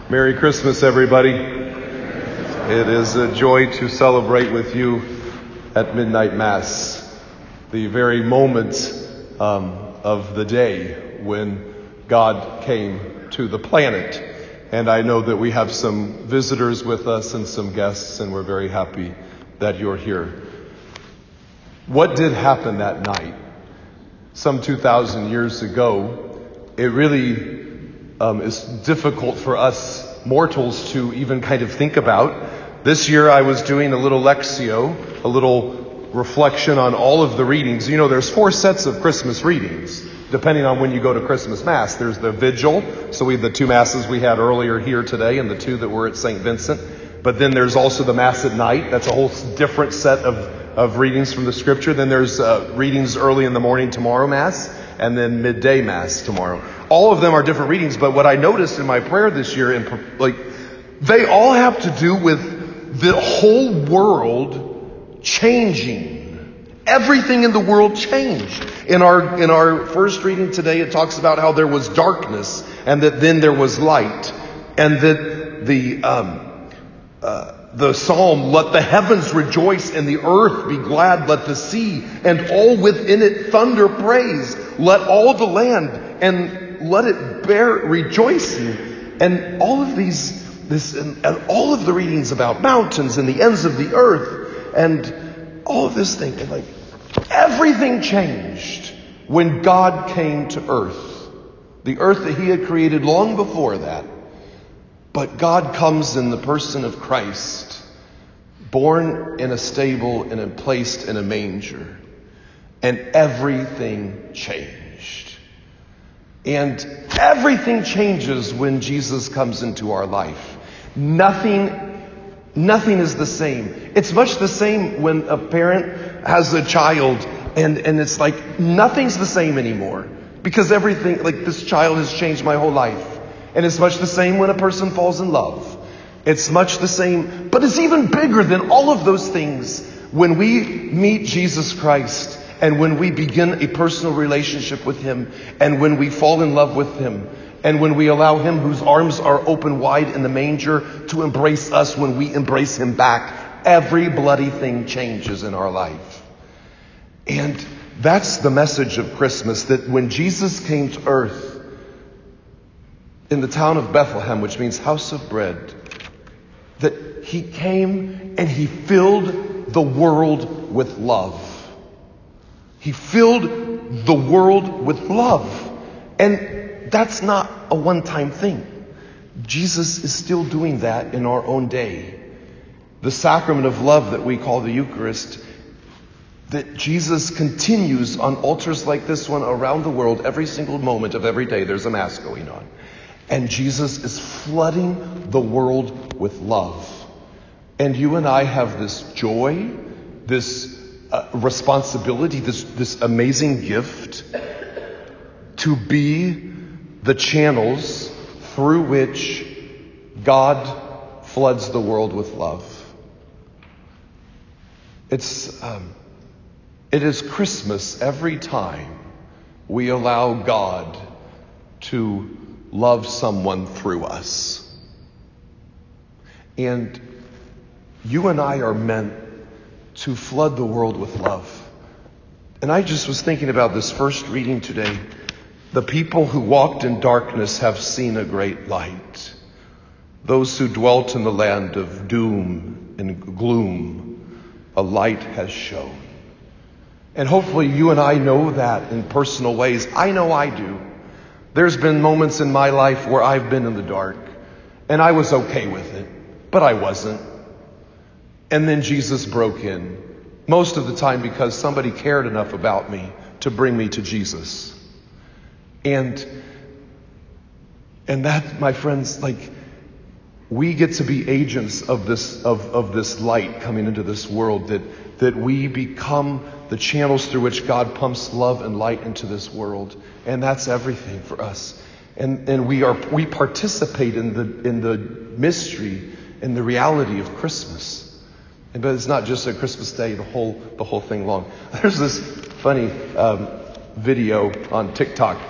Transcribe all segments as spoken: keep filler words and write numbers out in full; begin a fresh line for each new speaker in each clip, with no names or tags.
Merry Christmas, everybody. It is a joy to celebrate with you at Midnight Mass, the very moment um, of the day when God came to the planet. And I know that we have some visitors with us and some guests, and we're very happy that you're here. What did happen that night? Some two thousand years ago, it really um, is difficult for us mortals to even kind of think about. This year I was doing a little Lectio, a little reflection on all of the readings. You know, there's four sets of Christmas readings, depending on when you go to Christmas Mass. There's the Vigil, so we have the two Masses we had earlier here today and the two that were at Saint Vincent. But then there's also the Mass at night. That's a whole different set of, of readings from the Scripture. Then there's uh, readings early in the morning tomorrow Mass, and then midday Mass tomorrow. All of them are different readings, but what I noticed in my prayer this year, and like, they all have to do with the whole world changing. Everything in the world changed. In our in our first reading today, it talks about how there was darkness, and that then there was light, and that the um, uh, the psalm, "Let the heavens rejoice and the earth be glad. Let the sea and all within it thunder praise. Let all the land and let it bear rejoicing." And all of these, this, and, and all of the readings about mountains and the ends of the earth, and all of this thing, and like everything changed when God came to earth, the earth that He had created long before that. But God comes in the person of Christ, born in a stable and placed in a manger, and everything changed. And everything changes when Jesus comes into our life. Nothing, nothing is the same. It's much the same when a parent has a child and, and it's like nothing's the same anymore. Because everything, like this child has changed my whole life. And it's much the same when a person falls in love. It's much the same, but it's even bigger than all of those things when we meet Jesus Christ. And when we begin a personal relationship with Him, and when we fall in love with Him, and when we allow Him, whose arms are open wide in the manger, to embrace us when we embrace Him back, every bloody thing changes in our life. And that's the message of Christmas, that when Jesus came to earth in the town of Bethlehem, which means house of bread, that He came and He filled the world with love. He filled the world with love. And that's not a one-time thing. Jesus is still doing that in our own day. The sacrament of love that we call the Eucharist, that Jesus continues on altars like this one around the world every single moment of every day. There's a Mass going on. And Jesus is flooding the world with love. And you and I have this joy, this Uh, responsibility, this, this amazing gift to be the channels through which God floods the world with love. It's, um, it is Christmas every time we allow God to love someone through us. And you and I are meant to flood the world with love. And I just was thinking about this first reading today. The people who walked in darkness have seen a great light. Those who dwelt in the land of doom and gloom, a light has shone. And hopefully you and I know that in personal ways. I know I do. There's been moments in my life where I've been in the dark, and I was okay with it, but I wasn't. And then Jesus broke in, most of the time because somebody cared enough about me to bring me to Jesus. And and that, my friends, like, we get to be agents of this of, of this light coming into this world, that that we become the channels through which God pumps love and light into this world. And that's everything for us. And and we are we participate in the in the mystery, in the reality of Christmas. But it's not just a Christmas Day, the whole the whole thing long. There's this funny um, video on TikTok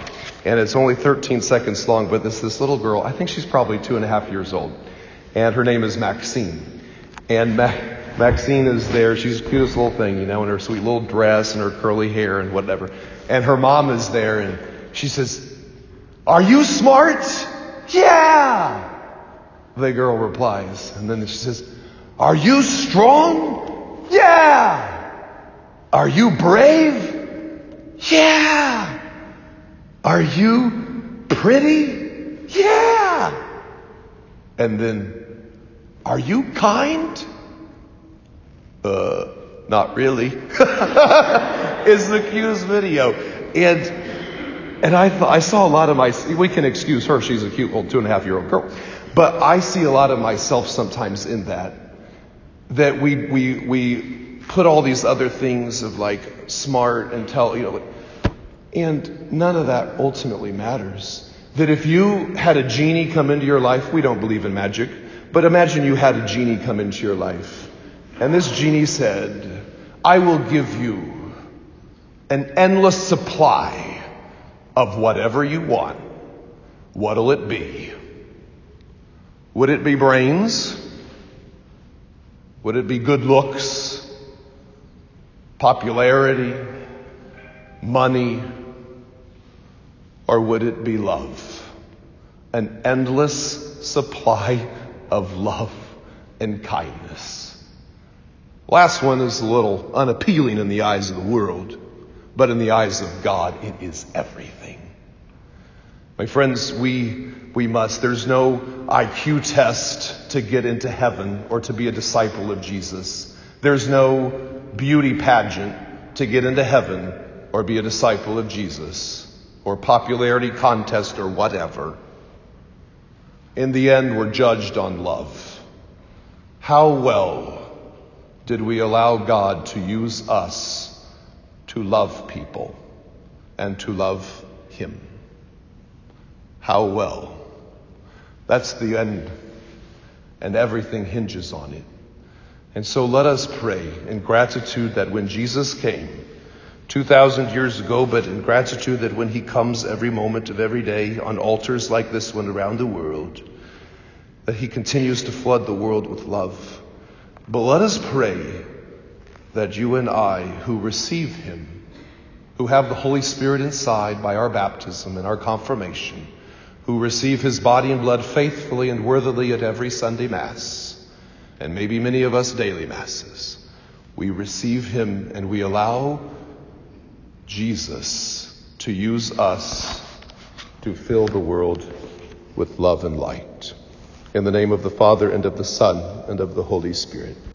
And it's only thirteen seconds long, but it's this little girl, I think she's probably two and a half years old. And her name is Maxine. And Ma- Maxine is there. She's the cutest little thing, you know, in her sweet little dress and her curly hair and whatever. And her mom is there and she says, "Are you smart?" "Yeah," the girl replies. And then she says, "Are you strong?" "Yeah." "Are you brave?" "Yeah." "Are you pretty?" "Yeah." And then, "Are you kind?" Uh, not really. It's the cutest video. And and I thought, I saw a lot of my, we can excuse her, she's a cute little two and a half year old girl. But I see a lot of myself sometimes in that. That we we we put all these other things of like smart and tell, you know, and none of that ultimately matters. That if you had a genie come into your life, we don't believe in magic, but imagine you had a genie come into your life. And this genie said, "I will give you an endless supply of whatever you want." What'll it be? Would it be brains? Would it be good looks? Popularity? Money? Or would it be love? An endless supply of love and kindness. Last one is a little unappealing in the eyes of the world, but in the eyes of God, it is everything. My friends, we we must. There's no I Q test to get into heaven or to be a disciple of Jesus. There's no beauty pageant to get into heaven or be a disciple of Jesus, or popularity contest or whatever. In the end, we're judged on love. How well did we allow God to use us to love people and to love Him? How well? That's the end, and everything hinges on it. And so let us pray in gratitude that when Jesus came two thousand years ago, but in gratitude that when He comes every moment of every day on altars like this one around the world, that He continues to flood the world with love. But let us pray that you and I, who receive Him, who have the Holy Spirit inside by our baptism and our confirmation, who receive His body and blood faithfully and worthily at every Sunday Mass, and maybe many of us daily Masses, we receive Him and we allow Jesus to use us to fill the world with love and light. In the name of the Father, and of the Son, and of the Holy Spirit.